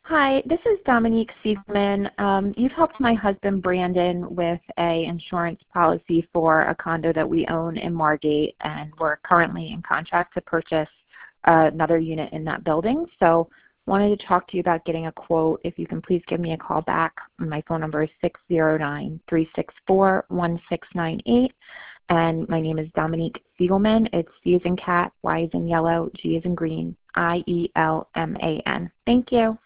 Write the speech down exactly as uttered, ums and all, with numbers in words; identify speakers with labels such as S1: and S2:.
S1: Hi, this is Dominique Siegelman. Um, you've helped my husband Brandon with a insurance policy for a condo that we own in Margate, and we're currently in contract to purchase uh, another unit in that building. So wanted to talk to you about getting a quote. If you can please give me a call back. My phone number is six zero nine, three six four, one six nine eight. And my name is Dominique Siegelman. It's C as in cat, Y as in yellow, G as in green, I E L M A N. Thank you.